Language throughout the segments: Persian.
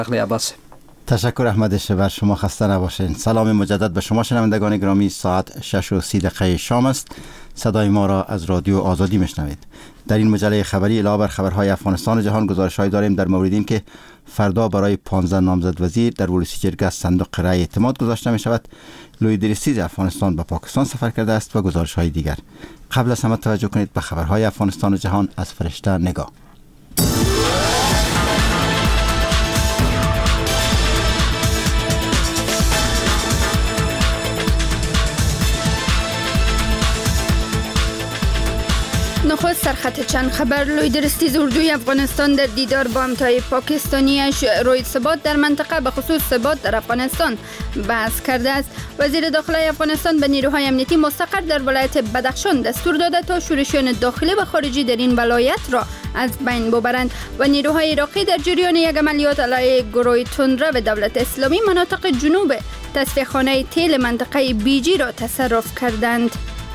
عباس. تشکر احمد شبر، شما خسته نباشین. سلام مجدد به شما شنوندگان گرامی. ساعت 6:30 شام است. صدای ما را از رادیو آزادی میشنوید. در این مجله خبری علاوه بر خبرهای افغانستان و جهان گزارش‌هایی داریم در مورد این که فردا برای 15 نامزد وزیر در ولسی جرگه صندوق رای اعتماد گذاشته می شود. لوی درستیز افغانستان به پاکستان سفر کرده است و گزارش‌های دیگر. قبل از همه توجه کنید به خبرهای افغانستان و جهان از فرشته نگاه. نخست سرخط چند خبر. لوی درستیز اردوی افغانستان در دیدار با همتای پاکستانیش روی ثبات در منطقه به خصوص ثبات در افغانستان بحث کرده است. وزیر داخلی افغانستان به نیروهای امنیتی مستقر در ولایت بدخشان دستور داده تا شورشیان داخلی و خارجی در این ولایت را از بین ببرند و نیروهای عراقی در جریان یک عملیات علیه گروه تندرو دولت اسلامی مناطق جنوب تصفیه‌خانه تیل منطقه بیجی را تصرف کردند.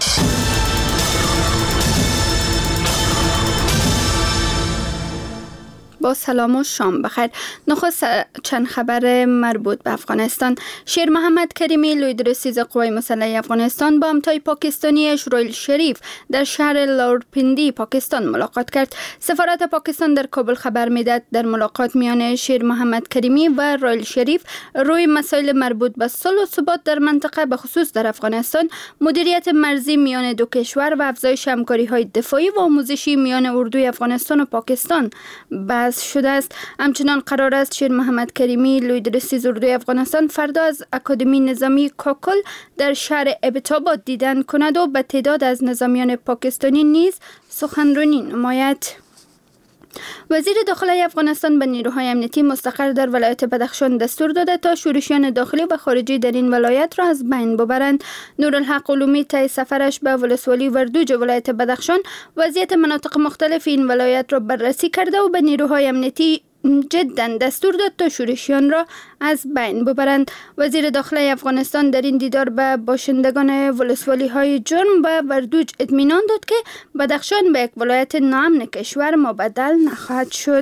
با سلام و شام بخیر. نخست چند خبر مربوط به افغانستان. شیر محمد کریمی لوی درستیز قوای مسلحه افغانستان با همتای پاکستانیش رویل شریف در شهر لاورپیندی پاکستان ملاقات کرد. سفارت پاکستان در کابل خبر میداد در ملاقات میان شیر محمد کریمی و رویل شریف روی مسائل مربوط به صلح و ثبات در منطقه به خصوص در افغانستان، مدیریت مرزی میان دو کشور و افزایش همکاری‌های دفاعی و آموزشی میان اردوی افغانستان و پاکستان بحث شده است. همچنان قرار است شیر محمد کریمی لوی درستیز اردوی افغانستان فردا از اکادمی نظامی کاکل در شهر ابتاباد دیدن کند و به تعداد از نظامیان پاکستانی نیز سخنرانی نماید. وزیر داخلی افغانستان به نیروهای امنیتی مستقر در ولایت بدخشان دستور داده تا شورشیان داخلی و خارجی در این ولایت را از بین ببرند. نورالحق علومی طی سفرش به ولسوالی وردوج ولایت بدخشان وضعیت مناطق مختلف این ولایت را بررسی کرده و به نیروهای امنیتی جدا دستور داد تا شورشیان را از بین ببرند. وزیر داخلی افغانستان در این دیدار به باشندگان ولسوالی های جرم و وردوج اطمینان داد که بدخشان به یک ولایت ناامن کشور مبدل نخواهد شد.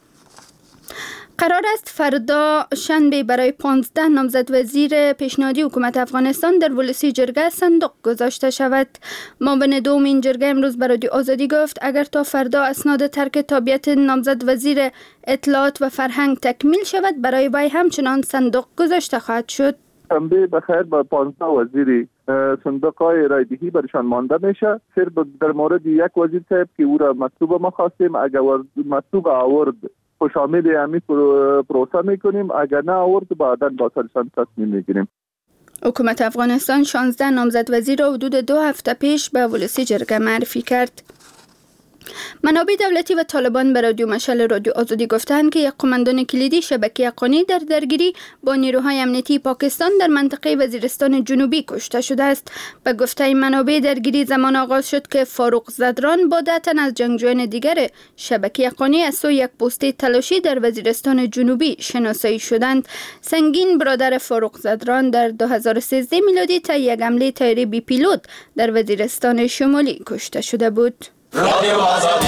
قرار است فردا شنبه برای 15 نامزد وزیر پیشنهادی حکومت افغانستان در ولسی جرگه صندوق گذاشته شود. معاون دوم این جرگه امروز به رادیو آزادی گفت اگر تا فردا اسناد ترک تابعیت نامزد وزیر اطلاعات و فرهنگ تکمیل شود برای وی همچنان صندوق گذاشته خواهد شد. شنبه بخیر با 15 وزیر صندوق‌های رایدهی برشان مانده میشه. صرف در مورد یک وزیر صاحب که او را مطلوب ما خواستیم، اگر مطلوب آورد خوش آمد همی پروسه میکنیم، اگر نه آورد بعدا با سلسان تصمیم میگیریم. حکومت افغانستان 16 نامزد وزیر را حدود 2 هفته پیش به ولسی جرگه معرفی کرد. منابع دولتی و طالبان به رادیو مشعل رادیو آزادی گفتند که یک قماندان کلیدی شبکه حقانی در درگیری با نیروهای امنیتی پاکستان در منطقه وزیرستان جنوبی کشته شده است. به گفته منابع درگیری زمان آغاز شد که فاروق زدران با 10 تن از جنگجویان دیگر شبکه حقانی از سوی یک پست تلاشی در وزیرستان جنوبی شناسایی شدند. سنگین برادر فاروق زدران در 2013 میلادی طی یک حمله طیاره بی پیلوت در وزیرستان شمالی کشته شده بود. رادیو آزادی.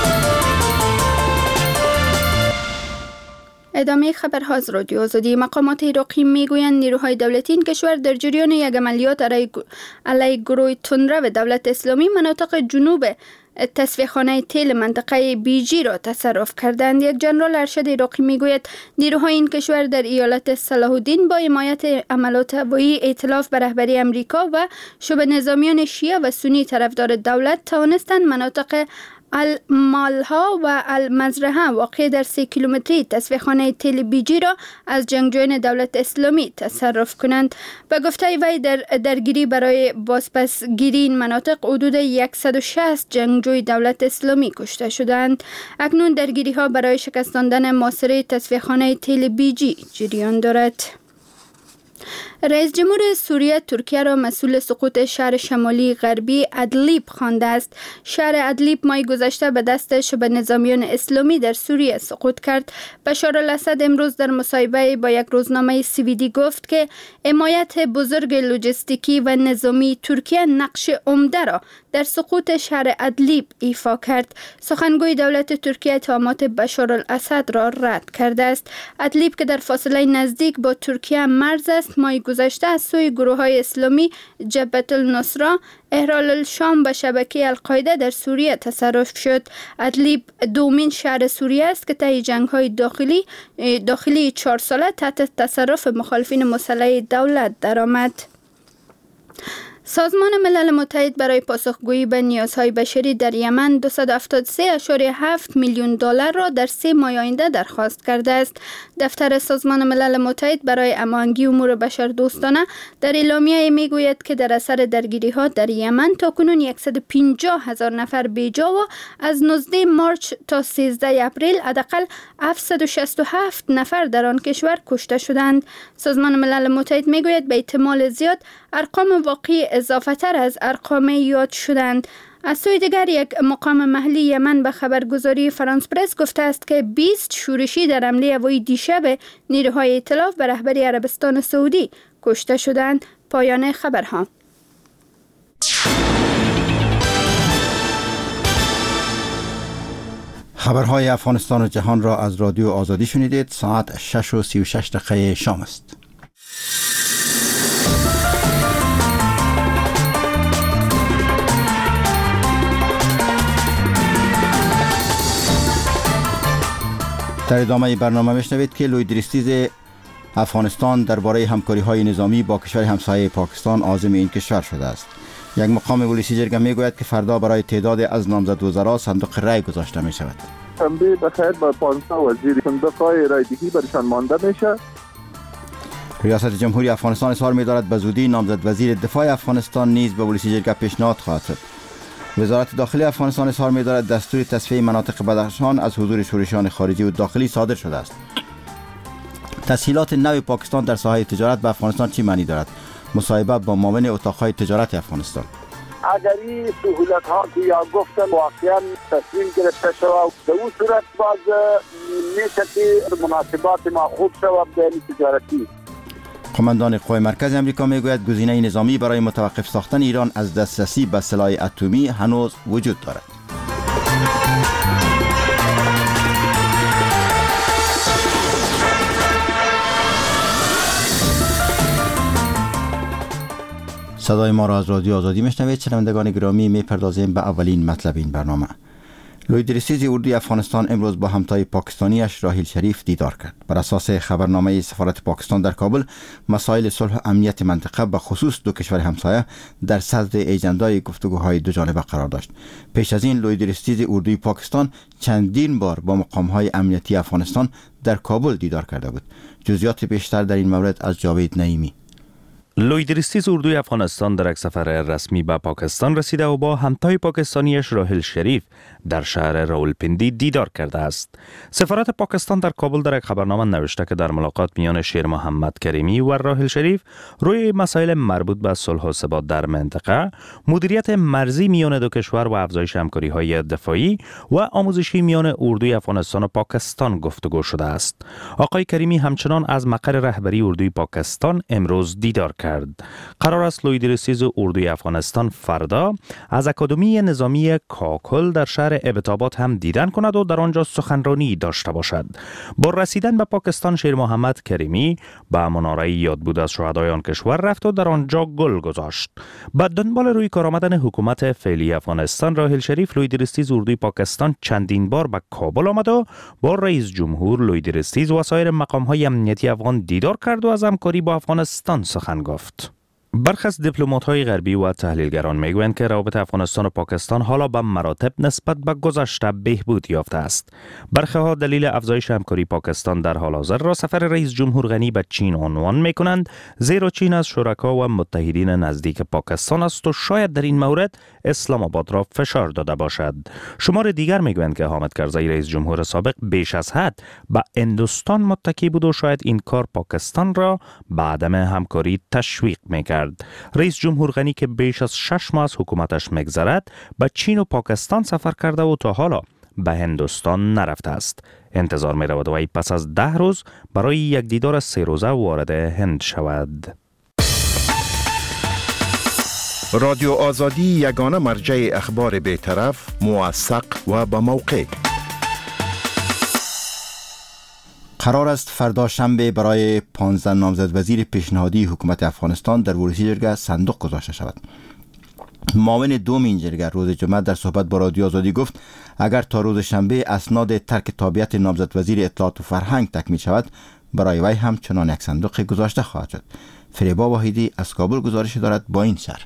ادامه خبرها از رادیو آزادی. مقامات عراقی میگویند نیروهای دولتی این کشور در جریان یک عملیات علیه گروه تندرو دولت اسلامی مناطق جنوب تصفیه‌خانه تیل منطقه بیجی را تصرف کردند. یک جنرال ارشد عراقی میگوید نیروهای این کشور در ایالت صلاح الدین با حمایت عملات هوایی ائتلاف به رهبری امریکا و شبه نظامیان شیعه و سنی طرفدار دولت توانستند مناطق المالها و المزرعه واقع در 3 کیلومتری تصفیه‌خانه تل بیجی را از جنگجویان دولت اسلامی تصرف کنند. به گفته وی در درگیری برای بازپسگیری این مناطق حدود 160 جنگجوی دولت اسلامی کشته شدند. اکنون درگیری ها برای شکستاندن محاصره تصفیه‌خانه تل بیجی جریان دارد. رئیس جمهور سوریه ترکیه را مسئول سقوط شهر شمالی غربی ادلیب خوانده است. شهر ادلیب ماه گذشته به دست شبه نظامیان اسلامی در سوریه سقوط کرد. بشار الاسد امروز در مصاحبه با یک روزنامه سوئدی گفت که حمایت بزرگ لوجستیکی و نظامی ترکیه نقش عمده را در سقوط شهر ادلیب ایفا کرد. سخنگوی دولت ترکیه اتهامات بشار الاسد را رد کرده است. ادلیب که در فاصله نزدیک با ترکیه مرز است، ماه گذشته از سوی گروه‌های اسلامی جبهه النصره احرار الشام به شبکه القاعده در سوریه تصرف شد. ادلیب دومین شهر سوریه است که طی جنگ‌های داخلی 4 ساله تحت تصرف مخالفین مسلح دولت درآمد. سازمان ملل متحد برای پاسخگویی به نیازهای بشری در یمن 273.7 میلیون دلار را در 3 ماه آینده درخواست کرده است. دفتر سازمان ملل متحد برای هماهنگی امور بشردوستانه در اعلامیه میگوید که در اثر درگیری‌ها در یمن تاکنون 150,000 نفر بیجا و از 19 مارچ تا 13 اپریل حداقل 767 نفر در آن کشور کشته شدند. سازمان ملل متحد میگوید به احتمال زیاد ارقام واقعی اضافه تر از ارقام یاد شدند. از سوی دیگر یک مقام محلی یمن به خبرگزاری فرانس پرس گفته است که 20 شورشی در حمله هوایی دیشب نیروهای ائتلاف به رهبری عربستان سعودی کشته شدند. پایان خبرها. خبرهای افغانستان و جهان را از رادیو آزادی شنیدید. ساعت 6:36 شام است. در ادامه برنامه میشنوید که لوی دریستیز افغانستان درباره همکاری‌های نظامی با کشور همسایه پاکستان عازم این کشور شده است. یک مقام ولسی جرگه میگوید که فردا برای تعداد از نامزد وزرا صندوق رای گذاشته می شود. شنبه بخیر با 15 وزیر صندوق رای دهی برشان مانده میشه. ریاست جمهوری افغانستان اظهار می‌دارد به زودی نامزد وزیر دفاع افغانستان نیز به ولسی جرگه پیشنهاد خواهد شد. وزارت داخلی افغانستان اظهار می‌دارد دستور تصفیه مناطق بدخشان از حضور شورشیان خارجی و داخلی صادر شده است. تسهیلات نو پاکستان در ساحه تجارت به افغانستان چی معنی دارد؟ مصاحبه با معاون اتاق‌های تجارت افغانستان. اگر این سهولت‌ها که یا گفتن واقعا تصمیم گرفته شود به اون صورت باز میشه که مناسبات ما خوب شود بین تجارتی. قماندان قوای مرکز امریکا میگوید گزینه نظامی برای متوقف ساختن ایران از دسترسی به سلاح اتمی هنوز وجود دارد. صدای ما را از رادیو آزادی میشنوید. شنوندگان گرامی، میپردازیم به اولین مطلب این برنامه. لوی دریستیز اردوی افغانستان امروز با همتای پاکستانیش راحیل شریف دیدار کرد. بر اساس خبرنامه سفارت پاکستان در کابل، مسائل صلح و امنیت منطقه به خصوص دو کشور همسایه در صدر اجندای گفتگوهای دو جانبه قرار داشت. پیش از این لوی دریستیز اردوی پاکستان چندین بار با مقامهای امنیتی افغانستان در کابل دیدار کرده بود. جزئیات بیشتر در این مورد از جاوید نعیمی. لوی دریستیز اردوی افغانستان در یک سفر رسمی به پاکستان رسیده و با همتای پاکستانیش راحیل شریف در شهر راولپندی دیدار کرده است. سفارت پاکستان در کابل در یک خبرنامه نوشته که در ملاقات میان شیر محمد کریمی و راحیل شریف روی مسائل مربوط به صلح و ثبات در منطقه، مدیریت مرزی میان دو کشور و افزایش همکاری‌های دفاعی و آموزشی میان اردوی افغانستان و پاکستان گفتگو شده است. آقای کریمی همچنان از مقر رهبری اردوی پاکستان امروز دیدار کرد. قرار است لوی دریستیز اردوی افغانستان فردا از اکادمی نظامی کاکل در شهر ابتاباد هم دیدن کند و در آنجا سخنرانی داشته باشد. با رسیدن به پاکستان، شیر محمد کریمی به مناره یاد بود از شهدای آن کشور رفت و در آنجا گل گذاشت. بعد دنبال روی کار آمدن حکومت فعلی افغانستان، راحیل شریف لوی دریستیز اردوی پاکستان چندین بار به کابل آمد و با رئیس جمهور لوی دریستیز و سایر مقام‌های امنیتی افغان دیدار کرد و از همکاری با افغانستان سخن گفت. برخی از دیپلمات‌های غربی و تحلیلگران میگویند که روابط افغانستان و پاکستان حالا به مراتب نسبت به گذشته بهبود یافته است. برخی ها دلیل افزایش همکاری پاکستان در حال حاضر را سفر رئیس جمهور غنی به چین عنوان می‌کنند، زیرا چین از شرکا و متحدین نزدیک پاکستان است و شاید در این مورد اسلام آباد را فشار داده باشد. شمار دیگر میگویند که حامد کرزی رئیس جمهور سابق بیش از حد به هندوستان متکی بود و شاید این کار پاکستان را به عدم همکاری تشویق می‌کرد. رئیس جمهور غنی که بیش از 6 ماه از حکومتش میگذرد به چین و پاکستان سفر کرده و تا حالا به هندوستان نرفته است. انتظار می رود وی پس از 10 روز برای یک دیدار 3 روزه وارد هند شود. رادیو آزادی یگانه مرجع اخبار بی‌طرف، موثق و با موقع. قرار است فردا شنبه برای 15 نامزد وزیر پیشنهادی حکومت افغانستان در ورودی جرگه صندوق گذاشته شود. معاون دوم این جرگه روز جمعه در صحبت با رادیو آزادی گفت اگر تا روز شنبه اسناد ترک تابعیت نامزد وزیر اطلاعات و فرهنگ تکمیل شود، برای وی هم چنان یک صندوق گذاشته خواهد شد. فریبا واحدی از کابل گزارش دارد با این شرح.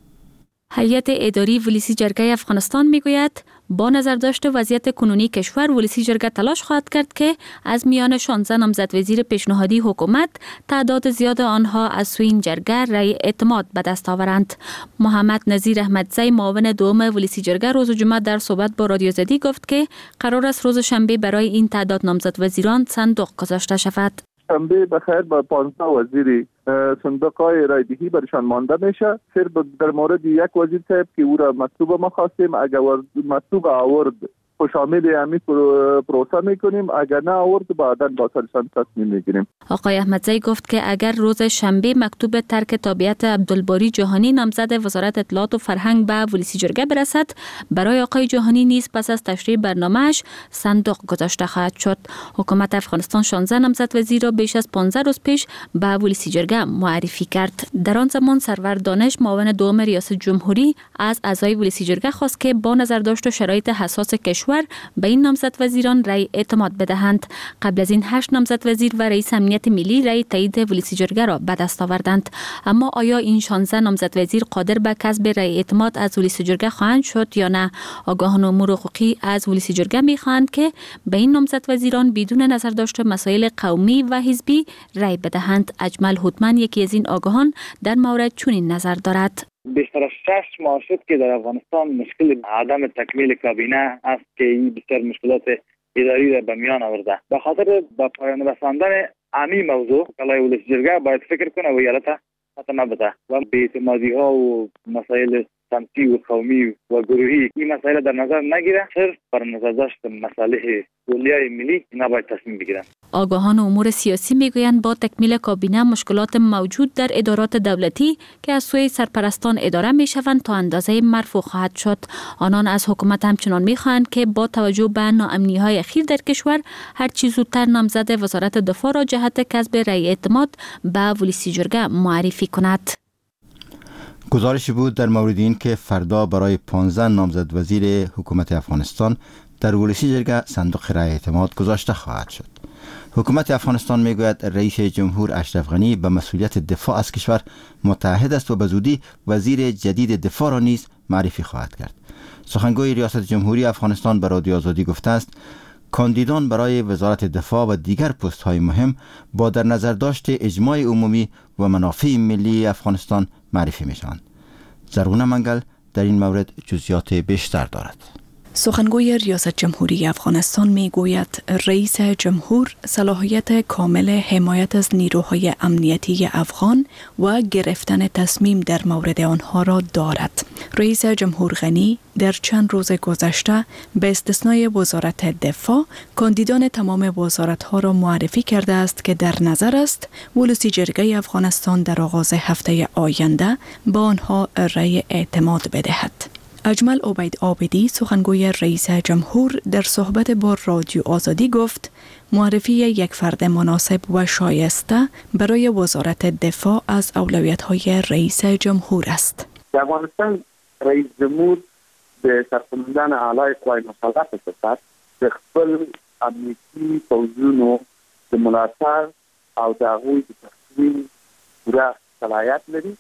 هیئت اداری ولسی جرگه افغانستان میگوید با نظرداشت وضعیت کنونی کشور، ولسی جرگه تلاش خواهد کرد که از میان 16 نامزد وزیر پیشنهادی حکومت تعداد زیاد آنها از سوی این جرگه رأی اعتماد به دست آورند. محمد نظیر احمدزی معاون دوم ولسی جرگه روز جمعه در صحبت با رادیو آزادی گفت که قرار است روز شنبه برای این تعداد نامزد وزیران صندوق گذاشته شود. شنبه بخیر با 15 وزیری صندوق‌های رایدهی برشان مانده میشه. صرف در مورد یک وزیر صاحب که او را مطلوب ما خواستیم، اگر مطلوب آورد شامل همین پروسه میکنیم، اگر نه آورد بعدا با سرشان تصمیم میگیریم. آقای احمدزی گفت که اگر روز شنبه مکتوب ترک تابعیت عبدالباری جهانی نامزد وزارت اطلاعات و فرهنگ به ولسی جرگه برسد، برای آقای جهانی نیز پس از تشریح برنامه‌اش صندوق گذاشته خواهد شد. حکومت افغانستان 16 نامزد وزیر را بیش از 15 روز پیش به ولسی جرگه معرفی کرد. در آن زمان سرور دانش معاون دوم ریاست جمهوری از اعضای ولسی جرگه خواست که با نظرداشت شرایط حساس کشور به این نامزد وزیران رأی اعتماد بدهند. قبل از این 8 نامزد وزیر و رئیس امنیت ملی رأی تایید ولسی جرگه را به دست آوردند. اما آیا این 16 نامزد وزیر قادر به کسب رأی اعتماد از ولسی جرگه خواهند شد یا نه؟ آگاهان امور حقوقی از ولسی جرگه می‌خواهند که به این نامزد وزیران بدون نظر داشت مسائل قومی و حزبی رأی بدهند. اجمل هوتمن یکی از این آگاهان در مورد چنین نظر دارد. بیشتر از 6 ماه شد که در افغانستان مشکل عدم تکمیل کابینه است که این بیشتر مشکلات اداری را به میان آورده. به خاطر با پایان رساندن همین موضوع کلای ولسی جرگه باید فکر کنه و یالتا ختم بده و بی‌اعتمادی ها و مسائل سمتی و قومی و گروهی این مسائل در نظر نگیره، صرف بر نظر داشت مصالح کلیه ملی نباید تصمیم بگیرن. آگاهان امور سیاسی میگویند با تکمیل کابینه مشکلات موجود در ادارات دولتی که از سوی سرپرستان اداره میشوند تا اندازه مرفوع خواهد شد. آنان از حکومت همچنان میخواهند که با توجه به ناامنی‌های اخیر در کشور هر چه زودتر نامزد وزارت دفاع را جهت کسب رأی اعتماد به ولسی جرگه معرفی کند. گزارشی بود در مورد این که فردا برای 15 نامزد وزیر حکومت افغانستان در ولسی جرگه صندوق رأی اعتماد گذاشته خواهد شد. حکومت افغانستان میگوید رئیس جمهور اشرف غنی به مسئولیت دفاع از کشور متعهد است و به زودی وزیر جدید دفاع را نیز معرفی خواهد کرد. سخنگوی ریاست جمهوری افغانستان به رادیو آزادی گفته است کاندیدان برای وزارت دفاع و دیگر پست های مهم با در نظر داشت اجماع عمومی و منافع ملی افغانستان معرفی می شوند. زرغونه منگل در این مورد جزئیات بیشتر دارد. سخنگوی ریاست جمهوری افغانستان می گوید رئیس جمهور صلاحیت کامل حمایت از نیروهای امنیتی افغان و گرفتن تصمیم در مورد آنها را دارد. رئیس جمهور غنی در چند روز گذشته به استثنای وزارت دفاع کاندیدان تمام وزارت‌ها را معرفی کرده است که در نظر است ولسی جرگه افغانستان در آغاز هفته آینده با آنها رأی اعتماد بدهد. اجمل عبید عابدی سخنگوی رئیس جمهور در صحبت با رادیو آزادی گفت معرفی یک فرد مناسب و شایسته برای وزارت دفاع از اولویت‌های رئیس جمهور است. در افغانستان رئیس جمهور به سرپرستان اعلی قوای مسلحه کشور د خپل امنیتي پوځونو د ملاتړ او د هغوی د تصمیم پوره صلاحیت لري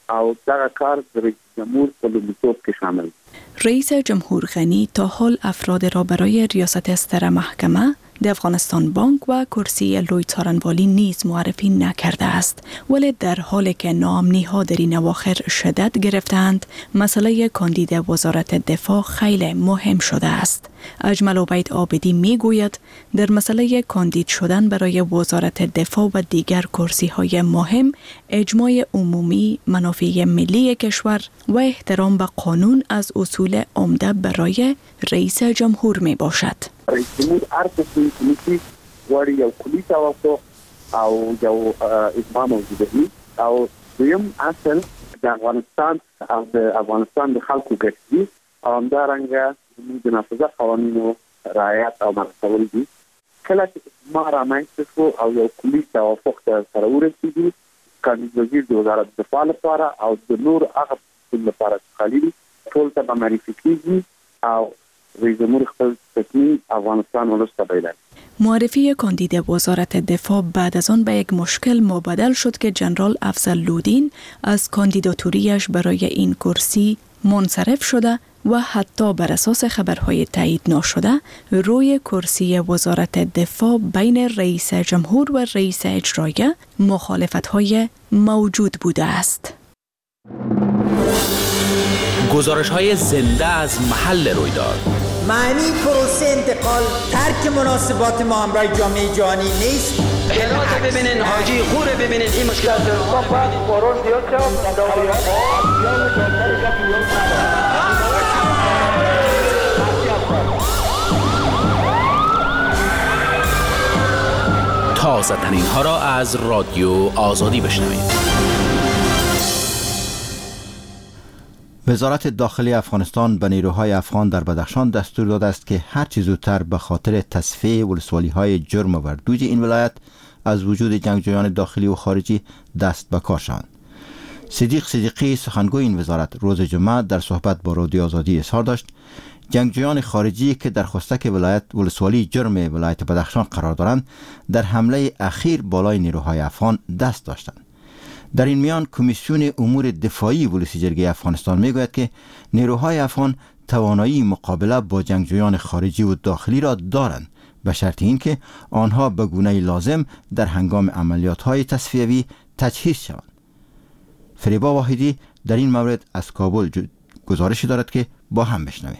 او دغه کار د رئیس جمهور په لومړیتوب کې شامل. رئیس جمهور غنی تا حال افراد را برای ریاست استر محکمه در افغانستان بانک و کرسی لوی څارنوالی نیز معرفی نکرده است، ولی در حالی که ناامنی ها در این اواخر شدت گرفتند، مسئله کاندید وزارت دفاع خیلی مهم شده است. اجمل عبید عابدی می گوید در مسئله کاندید شدن برای وزارت دفاع و دیگر کرسی های مهم، اجماع عمومی، منافع ملی کشور و احترام به قانون از اصول عمده برای رئیس جمهور می باشد. رئیس جمهور هر څه چې غواړي یو کلی توافق او یو اجماع موجوده وي او دویم اصل د افغانستان او د افغانستان د خلکو ګټې دي او همدارنګه د نافذه قوانینو رعایت او مراعات دي. کله چې اجماع رامنځته شو او یو کلی توافق ته سره ورسېږي، کاندید وزیر د وزارت دفاع لپاره او د نور هغه لپاره خالي ټول ته معرفي کیږي او رئیس جمهور خپل تصمیم افغانستان ولست بیان. معرفی کاندید وزارت دفاع بعد از آن به یک مشکل مبدل شد که جنرال افضل لودین از کاندیداتوریش برای این کرسی منصرف شده و حتی بر اساس خبرهای تایید نشده روی کرسی وزارت دفاع بین رئیس جمهور و رئیس اجرایه مخالفت‌های موجود بوده است. گزارش‌های زنده از محل رویداد. معنی پروسه انتقال ترک مناسبات ما همراه جامعه جهانی نیست. خیرات ببینین، حاجی خوره ببینین، این مشکلات تازه ترین ها را از رادیو آزادی بشنوید. وزارت داخلی افغانستان به نیروهای افغان در بدخشان دستور داده است که هر چه زودتر به خاطر تصفیه ولسوالی‌های جرم و وردوج این ولایت از وجود جنگجویان داخلی و خارجی دست به کار شوند. صدیق صدیقی سخنگوی این وزارت روز جمعه در صحبت با رادیو آزادی اظهار داشت جنگجویان خارجی که در خستک ولایت ولسوالی جرم ولایت بدخشان قرار دارند در حمله اخیر بالای نیروهای افغان دست داشتند. در این میان کمیسیون امور دفاعی ولسی جرگه افغانستان میگوید که نیروهای افغان توانایی مقابله با جنگجویان خارجی و داخلی را دارند به شرط اینکه آنها به گونه لازم در هنگام عملیات‌های تصفیوی تجهیز شوند. فریبا واحدی در این مورد از کابل گزارشی دارد که با هم بشنویم.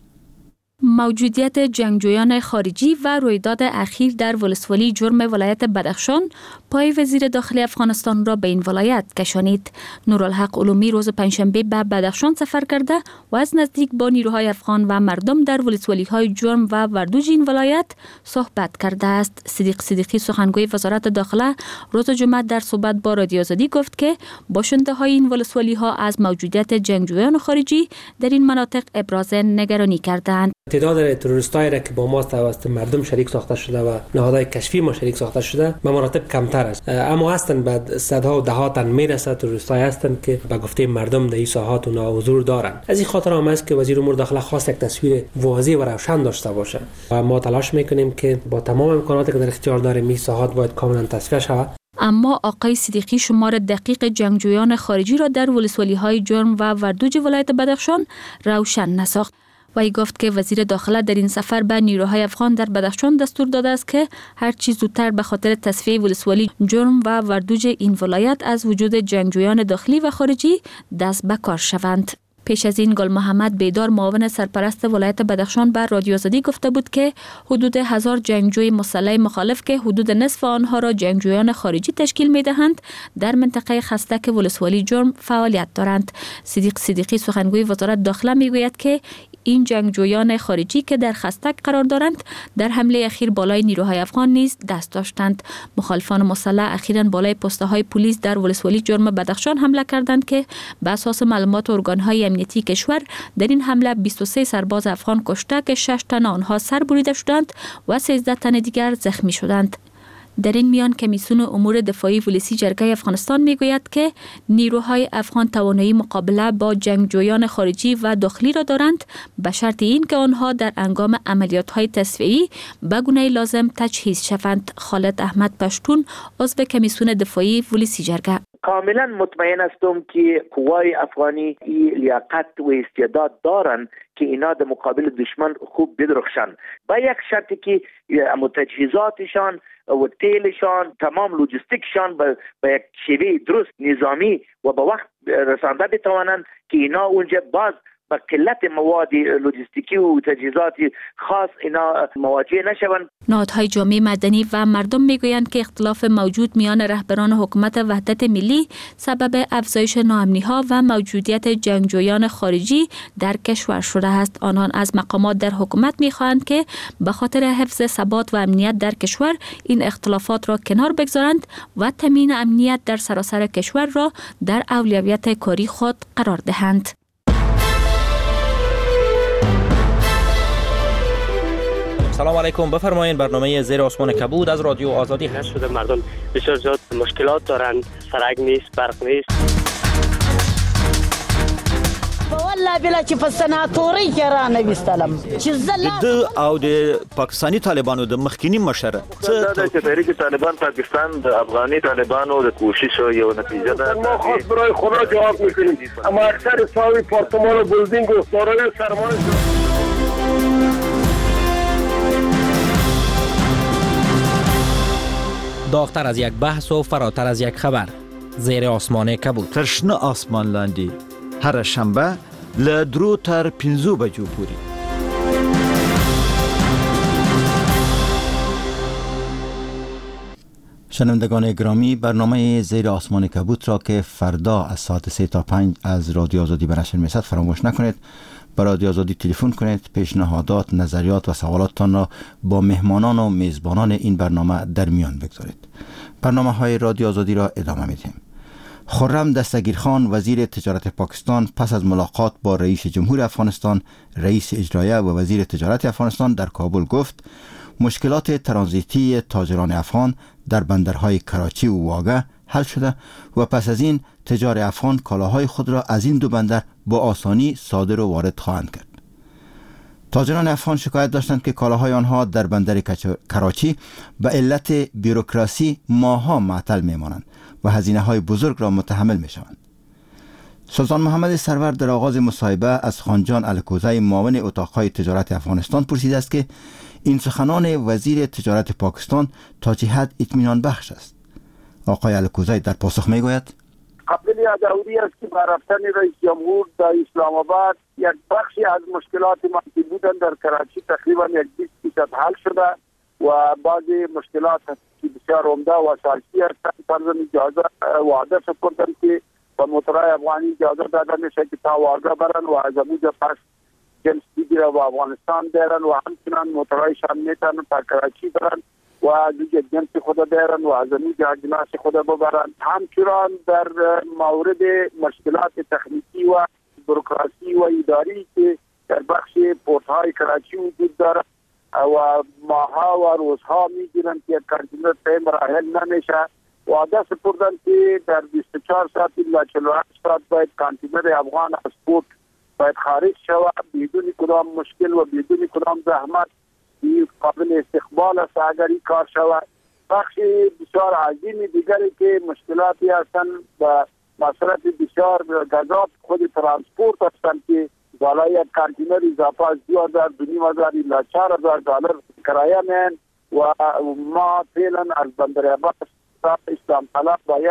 موجودیت جنگجویان خارجی و رویداد اخیر در ولسوالی جرم ولایت بدخشان پای وزیر داخلی افغانستان را به این ولایت کشانید. نورالحق علومی روز پنجشنبه به بدخشان سفر کرده و از نزدیک با نیروهای افغان و مردم در ولسوالی های جرم و وردوج این ولایت صحبت کرده است. صدیق صدیقی سخنگوی وزارت داخله روز جمعه در صحبت با رادیو آزادی گفت که باشنده های این ولسوالی ها از موجودیت جنگجویان خارجی در این مناطق ابراز نگرانی کردند. تعداد تروریستایی را که با ما توسط مردم شریک ساخته شده و نهادهای کشفی ما شریک ساخته شده به مراتب کمتر است، اما هستند بعد صدها و دهها تن میرسه تروریستایی هستند که به گفته مردم در این ساحات و حضور دارند. از این خاطر هم است که وزیر امور داخله خواست یک تصویر واضح و روشن داشته باشه و ما تلاش میکنیم که با تمام امکاناتی که در اختیار داریم این ساحات باید کاملا تصفیه شود. اما آقای صدیقی شمار دقیق جنگجویان خارجی را در ولسوالی های جرم و وردوج ولایت بدخشان روشن نساخت. وی گفت که وزیر داخله در این سفر به نیروهای افغان در بدخشان دستور داده است که هر چیز زودتر به خاطر تصفیه ولسوالی جرم و وردوج این ولایت از وجود جنگجویان داخلی و خارجی دست به کار شوند. پیش از این گل محمد بیدار معاون سرپرست ولایت بدخشان بر رادیو آزادی گفته بود که حدود 1000 جنگجوی مسلح مخالف که حدود نصف آنها را جنگجویان خارجی تشکیل می‌دهند در منطقه خستک ولسوالی جرم فعالیت دارند. صدیق صدیقی سخنگوی وزارت داخله میگوید که این جنگجویان خارجی که در خستک قرار دارند در حمله اخیر بالای نیروهای افغان نیز دست داشتند. مخالفان مسلح اخیراً بالای پست‌های پلیس در ولسوالی جرم بدخشان حمله کردند که بر اساس معلومات ارگان‌های امنیتی کشور در این حمله 23 سرباز افغان کشته که 6 تن آنها سر بریده شدند و 13 تن دیگر زخمی شدند. در این میان کمیسیون امور دفاعی ولسی جرگه افغانستان میگوید که نیروهای افغان توانایی مقابله با جنگجویان خارجی و داخلی را دارند به شرط این که آنها در هنگام عملیات‌های تصفیه‌ای به گونه لازم تجهیز شوند. خالد احمد پشتون عضو کمیسیون دفاعی ولسی جرگه: کاملا مطمئن هستم که قوای افغانی این لیاقت و استعداد دارن که اینا در مقابل دشمن خوب بدرخشن. با یک شرطی که تجهیزاتشان و تیلشان، تمام لوجستیکشان به یک شیوه درست نظامی و به وقت رسانده بتوانند که اینا اونجا باز با قلت مواد لوجستیکی و تجهیزات خاص اینا مواجه نشوند. نهادهای جامعه مدنی و مردم میگویند که اختلاف موجود میان رهبران حکومت وحدت ملی سبب افزایش ناامنی‌ها و موجودیت جنگجویان خارجی در کشور شده است. آنان از مقامات در حکومت میخواهند که به خاطر حفظ ثبات و امنیت در کشور این اختلافات را کنار بگذارند و تامین امنیت در سراسر کشور را در اولویت کاری خود قرار دهند. سلام علیکم، بفرمایید. برنامه زیر آسمان کبود از رادیو آزادی هست. شده مردم بسیار زیاد مشکلات دارن، سرک نیست، برق نیست. والله بلا چې په سناتوري کې را نه وستلم چې د او د پاکستاني طالبانو د مخکینی مشر چې تحریک طالبان پاکستان د افغاني طالبانو د کوشش یو نتیجه ده. ما خاص برای خدا جواب میکنیم، اما اکثر ساوی پارتمان و بلدینگ و دارای سرمایه داغتر از یک بحث و فراتر از یک خبر. زیر آسمان کبود. ترشنه آسمان لاندی هر شنبه لدرو تر 5 بجو پوری. شنوندگان گرامی، برنامه زیر آسمان کبود را که فردا از ساعت 3 تا 5 از رادیو آزادی به نشر می‌رسد فراموش نکنید. به رادیو آزادی تلفن کنید، پیشنهادات، نظریات و سوالاتتان را با مهمانان و میزبانان این برنامه در میان بگذارید. برنامه‌های رادیو آزادی را ادامه می‌دهیم. خرم دستگیرخان وزیر تجارت پاکستان پس از ملاقات با رئیس جمهور افغانستان، رئیس اجرایه و وزیر تجارت افغانستان در کابل گفت مشکلات ترانزیتی تاجران افغان در بندرهای کراچی و واگه حل شده و پس از این تجار افغان کالاهای خود را از این دو بندر با آسانی صادر و وارد خواهند کرد. تاجران افغان شکایت داشتند که کالاهای آنها در بندر کراچی به علت بیروکراسی ماه‌ها معطل میمانند و هزینه‌های بزرگ را متحمل میشوند. سلطان محمد سرور در آغاز مصاحبه از خانجان الکوزی معاون اتاق‌های تجارت افغانستان پرسیده است که این سخنان وزیر تجارت پاکستان تا چه حد اطمینان بخش است. آقای الکوزی در پاسخ میگوید قبل دوری است که با رفتن رئیس جمهور در اسلام آباد یک بخشی از مشکلات ما که بودن در کراچی تقریبا 20% حل شده و بعضی مشکلات که بسیار عمده و اساسی هستند فرضاً اجازه وعده سپردن که با موترهای افغانی اجازه داده میشه که تا واگه برن و از اونجا پس جنس دیگه و افغانستان برن و همچنان موترهایشان میتونن تا کراچی برن و دیگه جنس خود بیارن و از اونجا اجناس خود ببرن. همچنان در مورد مشکلات تکنیکی و بروکراسی و اداری که در بخش پورت‌های کراچی وجود دارد و ماها و روزها میگیرن که کانتینر طی مراحل نمیشه. وعده سپردن که در 24 ساعت الا 48 ساعت باید کانتینر افغان از پورت باید خارج شود بدون کدام مشکل و بدون کدام زحمت. این قابل استقبال است اگر این کار شود. بخش بسیار عظیمی دیگری که مشکلاتی هستند و مصرف بسیار گزاف خود ترانسپورت هستند که بالای یک کانتینر اضافه از 2000 $2,500 الی $4,000 کرایه می‌اند و ما فعلا از بندر عباس تا اسلام طلب با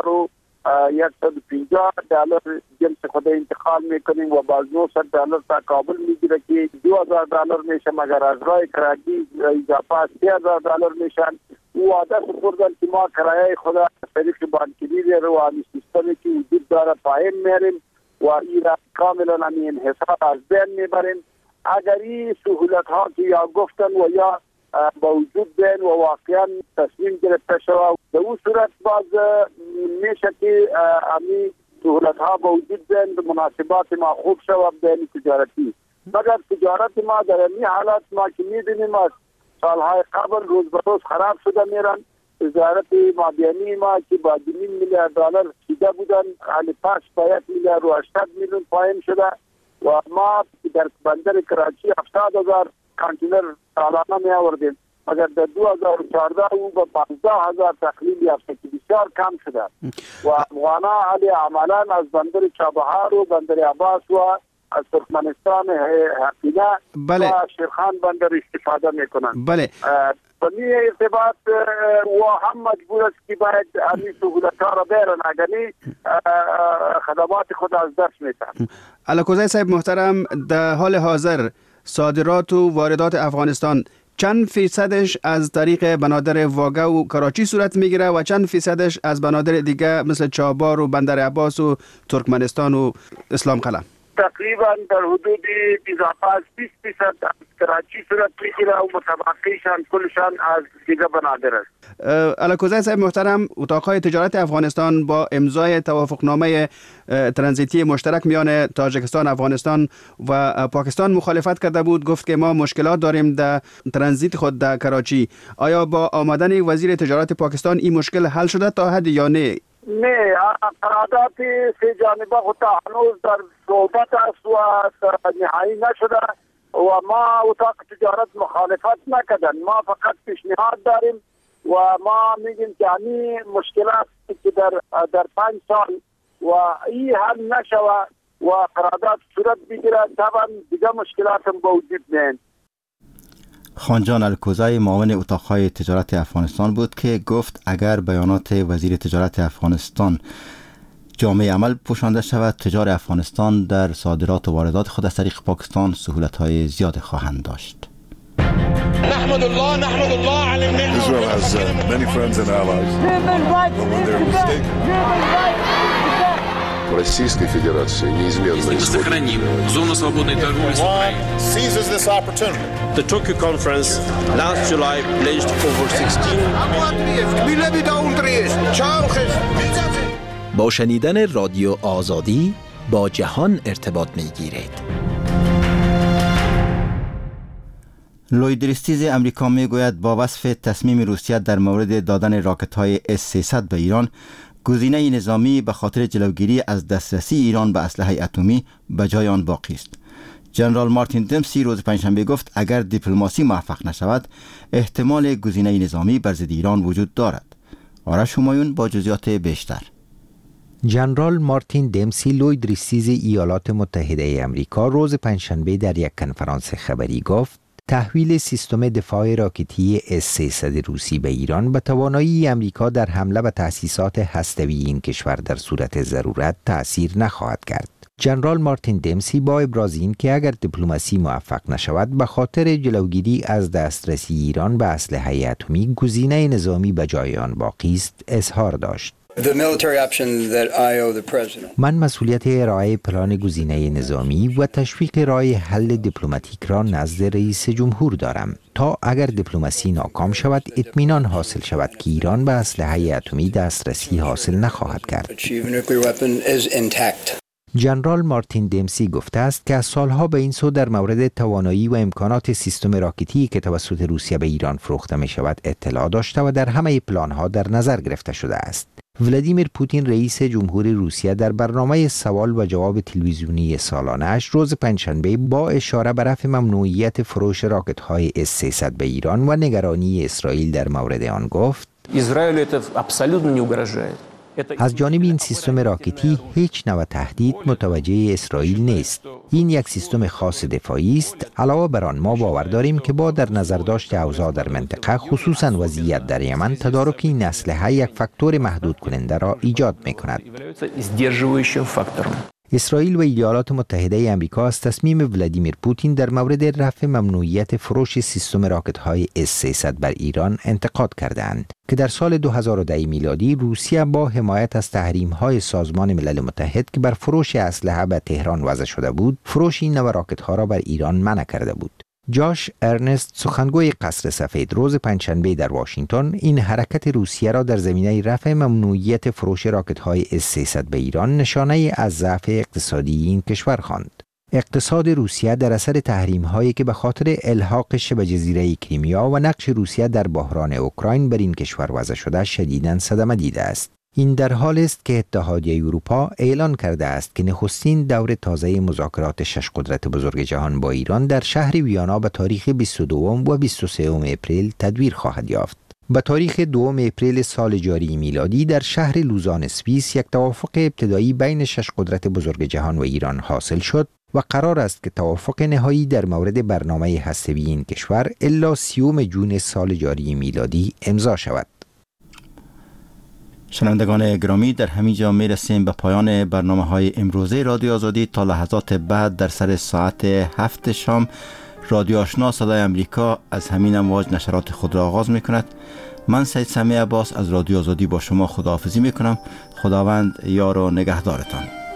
$1,150 جنس خود انتقال میکنیم و باز $900 تا کابل میگیره که $2,000 میشه، مگر از راه کراچی اضافه از $3,000 میشن. او عادت سپردن که ما کرایه خود از طریق بانکیری رو و سیستمی که وجود داره پایین میریم و این را کاملا همین حساب از بین میبریم. اگر این سهولت ها که یا گفتن و یا با وجود بین و واقعا تصمیم گرفته شود به اون صورت باز میشه که همین سهولت ها با وجود بین به مناسبات ما خوب شود بین تجارتی. مگر تجارت ما در این حالات ما که میبینیم از سالهای قبل روز به روز خراب شده میرن. وزارت مالیه ما که با $2 میلیارد چیده بودن حالی پاس با $1,800,000,000 پایین شده و ما در بندر کراچی 70,000 کانتینر سالانه می آوردیم مگر در 2014 او به 15,000 تقلیل یافته که بسیار کم شده و افغان‌ها علی عملا از بندر چابهار و بندر عباس و از ترکمنستان حقینه بله. و شیرخان بندر استفاده میکنند. بله. به این ارتباط و هم مجبور است که باید همین سهولت‌ها را بیارن، اگرنی خدمات خود از دست میتن. علاکوزی صاحب محترم، در حال حاضر صادرات و واردات افغانستان چند فیصدش از طریق بنادر واگه و کراچی صورت میگیره و چند فیصدش از بنادر دیگه مثل چابهار و بندر عباس و ترکمنستان و اسلام قلعه؟ تقریبا در حدود 20% از کراچی صورت میگیره و متبقیشان کلشان از دیگه بنادر است. علاکوزی صاحب محترم، اتاقهای تجارت افغانستان با امضای توافقنامه ترانزیتی مشترک میان تاجیکستان، افغانستان و پاکستان مخالفت کرده بود، گفت که ما مشکلات داریم در ترانزیت خود در کراچی. آیا با آمدن وزیر تجارت پاکستان این مشکل حل شده تا حد یا نه؟ نه، قرارداد سه جانبه خود هنوز در صحبت است و نهایی نشده و ما اتاق تجارت مخالفت نکردن. ما فقط پیشنهاد داریم و ما میگیم که همین مشکلات که در 5 سال و این حل نشوه و قرارداد صورت بگیره، طبعا دیگه مشکلات هم به وجود میاد. خانجان الکوزی معاون اتاقهای تجارت افغانستان بود که گفت اگر بیانات وزیر تجارت افغانستان جامع عمل پوشانده شود، تجار افغانستان در صادرات و واردات خود از طریق پاکستان سهولت‌های زیاد خواهند داشت. نحمد الله على النعمة. Israel has many friends and allies. But when they're mistaken. Российской Федерации неизменно сохраним зону свободной торговли с Украиной. Seizes this opportunity. The Tokyo conference last July pledged over 16. با شنیدن رادیو آزادی با جهان ارتباط می‌گیرید. لوید ریستیز امریکا میگوید با وصف تصمیم روسیه در مورد دادن راکت‌های S-300 به ایران، گزینه نظامی به خاطر جلوگیری از دسترسی ایران به اسلحه اتمی به جای آن باقی است. جنرال مارتین دمسی روز پنجشنبه گفت اگر دیپلماسی موفق نشود، احتمال گزینه نظامی بر ضد ایران وجود دارد. آرش همایون با جزئیات بیشتر. جنرال مارتین دمسی لوید ریستیز ایالات متحده آمریکا روز پنجشنبه در یک کنفرانس خبری گفت تحویل سیستم دفاع راکتی S-300 روسی به ایران به توانایی امریکا در حمله به تأسیسات هسته‌ای این کشور در صورت ضرورت تأثیر نخواهد کرد. جنرال مارتین دمسی با ابراز این که اگر دیپلماسی موفق نشود به خاطر جلوگیری از دسترسی ایران به اسلحه اتمی، گزینه نظامی به جای آن باقی است، اظهار داشت. من مسئولیت ارائه پلان گزینه نظامی و تشویق راه حل دیپلماتیک را نزد رئیس جمهور دارم تا اگر دیپلماسی ناکام شود اطمینان حاصل شود که ایران به اسلحه اتمی دسترسی حاصل نخواهد کرد. جنرال مارتین دمسی گفته است که از سالها به این سو در مورد توانایی و امکانات سیستم راکتی که توسط روسیه به ایران فروخته می شود اطلاع داشته و در همه پلانها در نظر گرفته شده است. ولادیمیر پوتین رئیس جمهوری روسیه در برنامه سوال و جواب تلویزیونی سالانه‌اش روز پنجشنبه با اشاره به رفع ممنوعیت فروش راکت‌های S-300 به ایران و نگرانی اسرائیل در مورد آن گفت: از جانب این سیستم راکتی هیچ نوع تهدید متوجه اسرائیل نیست. این یک سیستم خاص دفاعی است. علاوه بر آن ما باور داریم که با در نظر داشت اوضاع در منطقه، خصوصا وضعیت در یمن، تدارک این اسلحه یک فاکتور محدود کننده را ایجاد می‌کند. اسرائیل و ایالات متحده آمریکا از تصمیم ولادیمیر پوتین در مورد رفع ممنوعیت فروش سیستم راکت‌های S-300 بر ایران انتقاد کردند که در سال 2010 میلادی روسیه با حمایت از تحریم‌های سازمان ملل متحد که بر فروش اسلحه به تهران وضع شده بود، فروش این نوع راکت‌ها را بر ایران منع کرده بود. جاش ارنست، سخنگوی قصر سفید، روز پنجشنبه در واشنگتن این حرکت روسیه را در زمینه رفع ممنوعیت فروش راکت‌های S-300 به ایران نشانه از ضعف اقتصادی این کشور خواند. اقتصاد روسیه در اثر تحریم‌هایی که به خاطر الحاق شبه جزیره کریمیا و نقش روسیه در بحران اوکراین بر این کشور وضع شده شدیداً صدمه دیده است. این در حال است که اتحادیه اروپا اعلان کرده است که نخستین دور تازه مذاکرات 6 قدرت بزرگ جهان با ایران در شهر ویانا به تاریخ 22 و 23 اپریل تدویر خواهد یافت. به تاریخ 2 اپریل سال جاری میلادی در شهر لوزان سوئیس یک توافق ابتدایی بین 6 قدرت بزرگ جهان و ایران حاصل شد و قرار است که توافق نهایی در مورد برنامه هسته‌ای این کشور الا 30 جون سال جاری میلادی امضا شود. شنوندگان گرامی، در همین جا می رسیم به پایان برنامه‌های امروزه رادیو آزادی. تا لحظات بعد در سر ساعت 7 شام رادیو آشنا صدای امریکا از همین امواج نشرات خود را آغاز می کند. من سید سمیع عباس از رادیو آزادی با شما خداحافظی می کنم. خداوند یار و نگهدارتان.